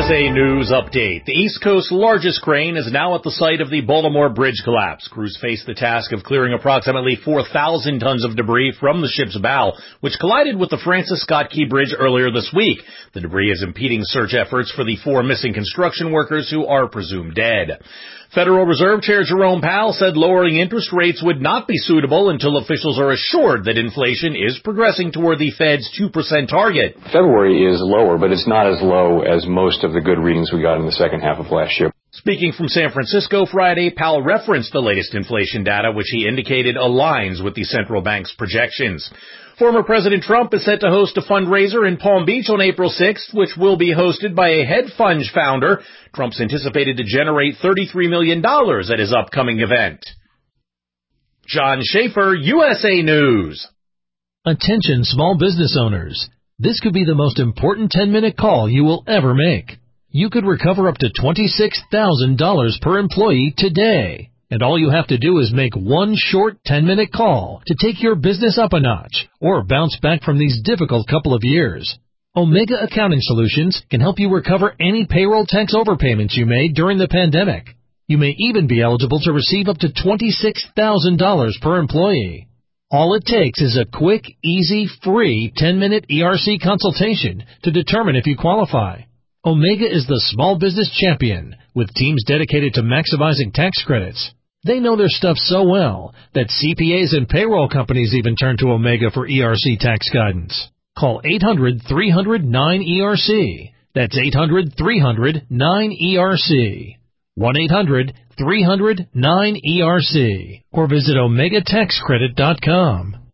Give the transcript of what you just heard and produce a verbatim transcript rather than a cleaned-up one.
S A News Update. The East Coast's largest crane is now at the site of the Baltimore Bridge collapse. Crews face the task of clearing approximately four thousand tons of debris from the ship's bow, which collided with the Francis Scott Key Bridge earlier this week. The debris is impeding search efforts for the four missing construction workers who are presumed dead. Federal Reserve Chair Jerome Powell said lowering interest rates would not be suitable until officials are assured that inflation is progressing toward the Fed's two percent target. February is lower, but it's not as low as most of the good readings we got in the second half of last year. Speaking from San Francisco Friday, Powell referenced the latest inflation data, which he indicated aligns with the central bank's projections. Former President Trump is set to host a fundraiser in Palm Beach on April sixth, which will be hosted by a hedge fund founder. Trump's anticipated to generate thirty-three million dollars at his upcoming event. John Schaefer, U S A News. Attention small business owners. This could be the most important ten-minute call you will ever make. You could recover up to twenty-six thousand dollars per employee today. And all you have to do is make one short ten-minute call to take your business up a notch or bounce back from these difficult couple of years. Omega Accounting Solutions can help you recover any payroll tax overpayments you made during the pandemic. You may even be eligible to receive up to twenty-six thousand dollars per employee. All it takes is a quick, easy, free ten-minute E R C consultation to determine if you qualify. Omega is the small business champion with teams dedicated to maximizing tax credits. They know their stuff so well that C P As and payroll companies even turn to Omega for E R C tax guidance. Call eight hundred, three hundred, nine E R C. That's eight hundred, three hundred, nine E R C. one eight hundred, three hundred, nine E R C. Or visit omega tax credit dot com.